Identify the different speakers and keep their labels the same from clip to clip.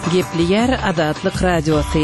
Speaker 1: Gepli Adatlık Radyosu.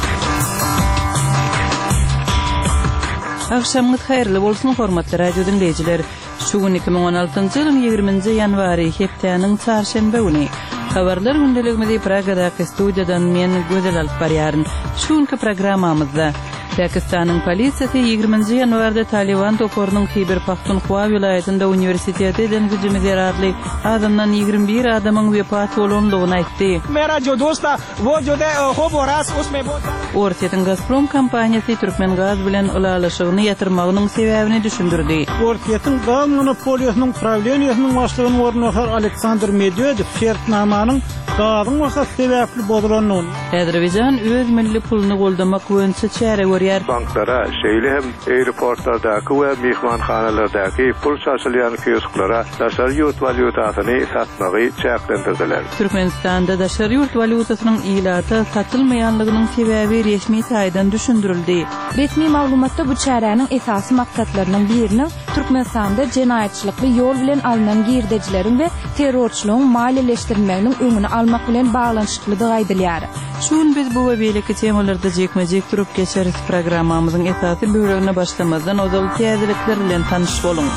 Speaker 1: Akşamınız hayırlı bolsun hormatly radio dinleyijiler. Şu gün 2016-njy ýylyň 20-nji ýanwary hepdeniň çarşembe güni. Habarlar gündeligimizi Pragadaky studiýadan men Gözel alyp barýaryn. Şu günki programmamyzda Pakistanyň polisiýasy 20-nji ýanwarda Taliban toporunyň Khyber Pakhtunkhwa vilayetinde uniwersitetinden hüjüme zerarly adamdan 21 adamyň wepat bolanlygyny aýtdy.
Speaker 2: Mera jo dost tha wo jo de hob ho ras usme
Speaker 1: Ortiýetiň Gazprom kompaniýasy Türkmengaz bilen ulalaşygyny ýatyrmagynyň sebäbini düşündirdi.
Speaker 2: Ortiýetiň gaz monopoliýasynyň prawleniýasynyň başlygyny ornatýan Aleksandr Medvedew şertnamanyň gazyň wagt sebäpli bolanyny
Speaker 1: Azerbaýjan öz milli puluny goldamak öňçe çäre görýär.
Speaker 3: Banklara, şeýle hem aeroportlardaky we mehmanhanalardaky pul saçylýan kiosklara daşary ýurt walyutasyny satmagy çäklendirdiler.
Speaker 1: Türkmenistanda daşary ýurt walutasynyň ilaty satylmaýanlygynyň sebäbi resmi taýdan düşündirildi.
Speaker 4: Resmi maglumatda bu çäräniň esasy maksatlarynyň biriniň Türkmenistanda jenaýatçylykly ýol bilen alynan girdejileriň we terrorçylygyň maliýeleşdirilmeginiň öňüni almak bilen baglanşyklydygy aýdylýar.
Speaker 1: Şun biz bu we beýleki temalarda jekmejek turup geçeriz. Programmamyzyň esasy bölümine başlamazdan ozal täzelikler bilen tanyş bolun.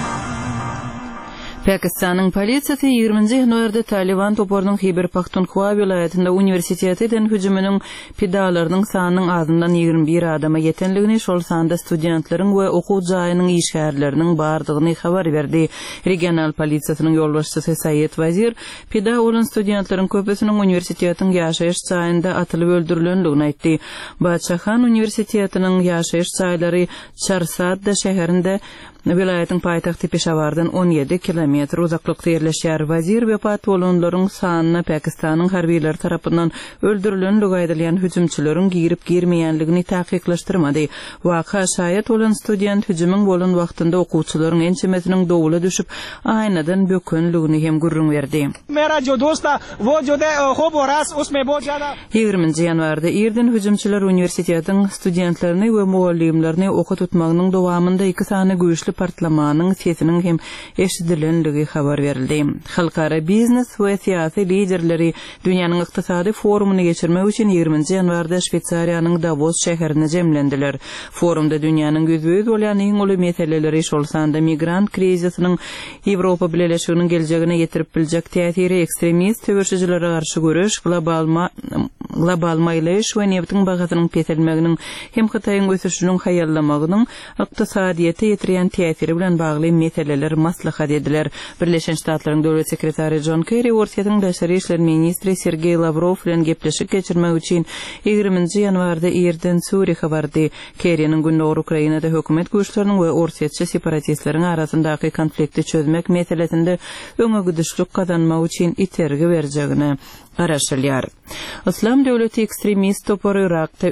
Speaker 1: Pakistanyň polisiýasy 20-nji ýanwarda Taliban toporunyň Khyber Pakhtunkhwa vilayetinde uniwersitetinden hüjüminiň pidalarynyň sanynyň azyndan 21 adama ýetenligini, şol sanda studentlaryň we okuw jaýynyň işgärleriniň bardygyny habar berdi. Regional polisiýasynyň ýolbaşçysy Saýet Wazir pida bolan studentlaryň köpüsiniň uniwersitetiň ýaşaýyş jaýynda atylyp öldürilendigini aýtdy. Baçahan uniwersitetining ýaşaýyş jaýlary Çarsad şäherinde vilayetiň paýtagty Peşawardan 17 kilometr uzaklykda ýerleşýär. Wazir wepat bolanlaryň sanyny Pakistanyň harbiýleri tarapyndan öldürilenligi aýdylýan hüjümçileriň girip girmeýänligini taýyklaşdyrmady. Waka şaýat bolan student hüjümiň bolan wagtynda okuwçylaryň ençemesiniň dowula düşüp aýnadan bökenligini hem gurrun berdi.
Speaker 2: Mera jo dost tha wo jo de hob ho ras usme bo jada
Speaker 1: 20-nji ýanwarda irden hüjümçiler uniwersitetiň studentlerini we muallimlerini oku tutmagynyň dowamında iki sany güýçli partlamanyň sesiniň hem eşidilenligi habar berildi. Halkara biznes we siýasy liderleri dünýäniň ykdysady forumuny geçirmek üçin 20-nji ýanwarda Şweýçariýanyň Davos şäherine jemlendiler. Forumda dünýäniň gözüýüz bolan iň uly meseleleri şol sanda migrant krizisynyň Ýewropa bileşiginiň geljegine ýetirip biljek täsiri, ekstremist töwerçilere garşy görüş, global maýlyş we nebtiň bagasynyň petelmeginiň hem Hytaýyň ösüşiniň haýallamagynyň ykdysadyýete ýetirýän täsiri bilen bagly meseleler maslahat ediler. Birleşen Ştatlaryň döwlet sekretary John Kerry Ortiýetiň daşary işler ministri Sergey Lavrov bilen gepleşik geçirmek üçin 20-nji ýanwarda Irden Zürich'e bardy. Kerry'niň gündäk Ukrainada hökümet güýçleriniň we orsiýetçi separatistleriň arasyndaky konflikti çözmek meselesinde öňe gidişlik kazanmak üçin itergi berjegini garaşylýar. Islam döwleti ekstremist topory Irakda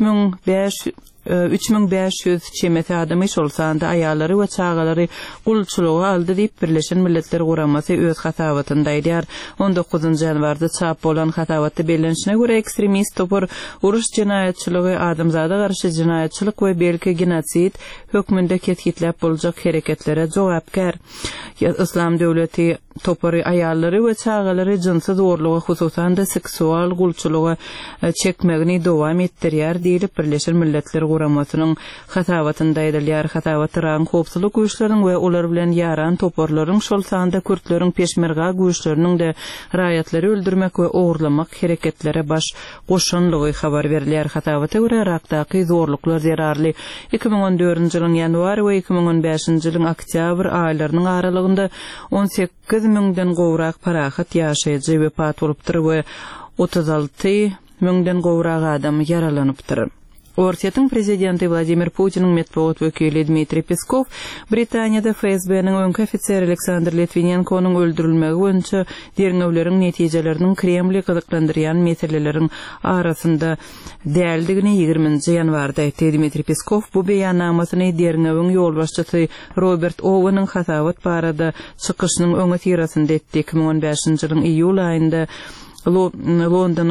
Speaker 1: 3500 çemeti adamy şolsanda aýallary we çagalary gulçuluğa aldy diýip Birleşen Milletler Guramasy öz hatawatynda aýdýar. 19-njy ýanwarda çap bolan hatawatdy belenişine görä ekstremist topor uruş jenaýatçylygy, adamzada garşy jenaýatçylyk we belki genosid hökmünde ketgitlep boljak hereketlere jogapkär. Islam döwleti topory aýallary we çagalary jinsy zorlugy, hususan da seksual gulçulugy çekmegini dowam etdirýär diýilip Birleşen Milletler Guramasynyň hatawatynda aýdylýar. Hatawatyň howpsuzlyk güýçleriniň we ular bilen ýaran toporlaryň şol sanda Kürtleriň peşmerga güýçleriniň de raýatlary öldürmek we ogurlamak hereketlere baş goşanlygy habar berilýär. Hatawata görä Irakdaky zorluklar zerarly 2014-nji ýylyň ýanwar we 2015-nji ýylyň oktyabr aýlarynyň aralygynda 18.000den gowrak parahat ýaşaýjy wepat bolupdyr we 36.000den gowrak adam yaralanypdyr. Ortiýetiň prezidenti Vladimir Putiniň medeniýet wekili Dmitri Peskov Britaniýada FSB-niň öňki ofiseri Aleksandr Litvinenko'nyň öldürilmegi boýunça derňewleriň netijeleriniň Kremli gyzyklandyrýan meseleleriň arasynda däldigini 20-nji ýanwarda aýtdy. Dmitri Peskov bu beýannamasyny derňewiň ýolbaşçysy Robert Owen'ň hatawat barada çykyşynyň öňe tirasynda etdi. 2015-nji ýylyň iýul aýynda Londonyň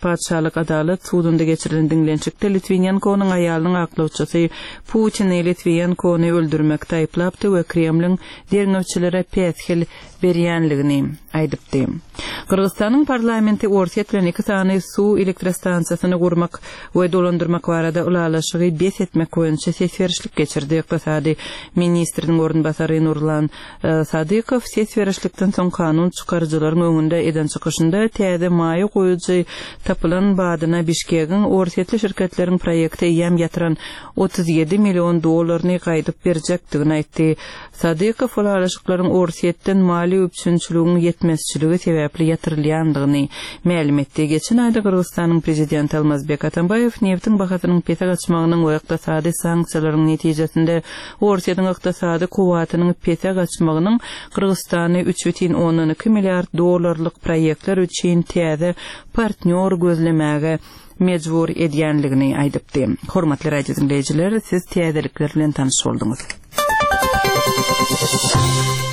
Speaker 1: Padşalyk adalet sudunda geçirilen dinlençikde Litvinenko'nun aýalynyň aklawçysy Putin Litvinenkony öldürmekde aýplapdy we Kremlin derňewçilere peskel berýänligini aýdypdy. Kırgızstanyň parlamenti orsiýet bilen 2 sany su elektrostansiýasyny gurmak we dolandyrmak barada ulalaşygy bes etmek boýunça sesverişlik geçirdi. Iqtisady ministriniň orunbasary Nurlan Sadykow sesverişlikden soň kanun çykarjylaryň öňünde eden çykyşynda täze maýy goýujy tapylan badyna Bişkegiň orsiýetli şirketleriň proýekte ýem ýatyran 37 million dollaryny gaýdyp berjekdigini aýtdy. Sadykow ulalaşyklaryň orsiýetden mali üçünçülügiň ýetmezçiligi sebäpli ýatyrylýandygyny ma'lum etdi. Geçen aýda Kırgızstanyň prezidenti Almazbek Atambayew neftiň bahasynyň pete gaçmagynyň we ykdysady sanksiýalaryň netijesinde orsiýetiň ykdysady kuwatynyň pete gaçmagynyň Kırgızstany 3,12 milliard dollarlyk proýektler üçin täze partnyor gözlemäge mejbur edýänligini aýdypdy. Hormatly radio dinleýijiler, siz täzelikler bilen tanyş bolduňyz.